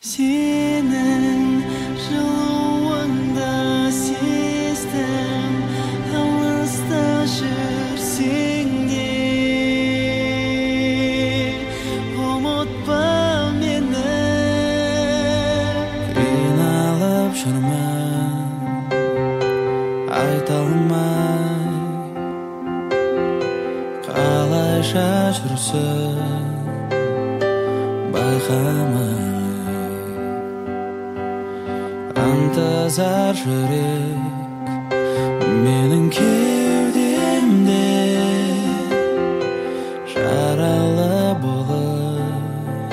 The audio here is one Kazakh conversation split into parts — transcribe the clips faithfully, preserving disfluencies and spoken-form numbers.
Senin жылуыңды сездім, алыста жүрсең де ұмытпа мені. Қиналып жүрмін, айта алмай, қалайша жүрсің байқамай. Антазар жүрек менің кеудемде, жаралы болып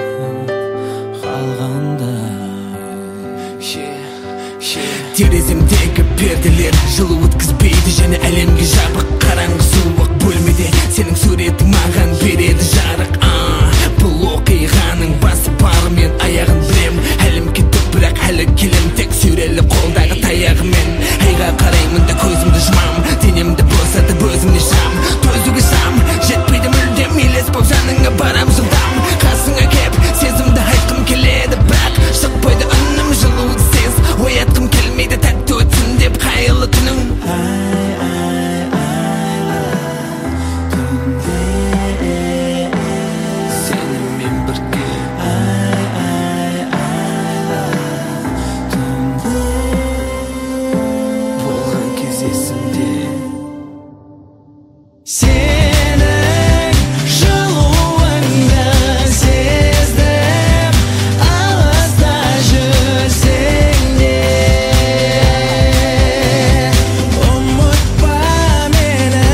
қалғандай. Тереземдегі перделер жылу өткізбейді, және әлемге жабық қараңғы суық бөлмеде сенің суретің маған береді жарық. Бұл оқиғаның басы бары мен аяғын білем, әлім кетіп бірақ әлі келем, тек сүйрелі қолдағы таяғымен. Айға қараймын да көзімді жұмам, денемді босатып өзімде шам, төзуге шам жетпейді мүлдем, елес боп жаныңа барам жылдам. Қасыңа кеп сезімді айтқым келеді, бірақ шықпайды үнім жылусыз, оятқым келмейді тәтті өтсін деп қайырлы түнің. Senin жылуыңды сездім, алыста жүрсең де ұмытпа мені.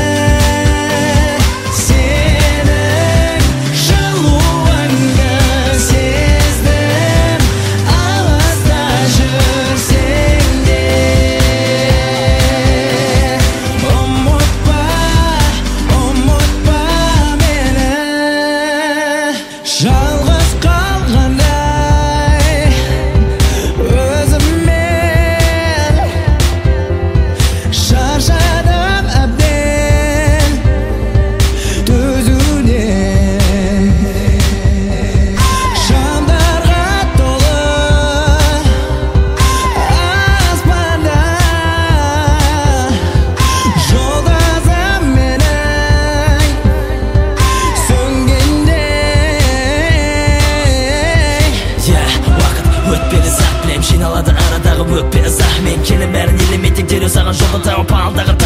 Senin жылуыңды сездім, алыста жүрсең де жалғыз қалғандай өзіммен шаршадым әбден төзуден. Шамдарға толы аспанда жолдасым менің сөнгенде. Өтпелі сақ білем, жиналады арадағы өкпе ыза. Мен келім бәрін елемей тек дереу саған жолды тауып алдағы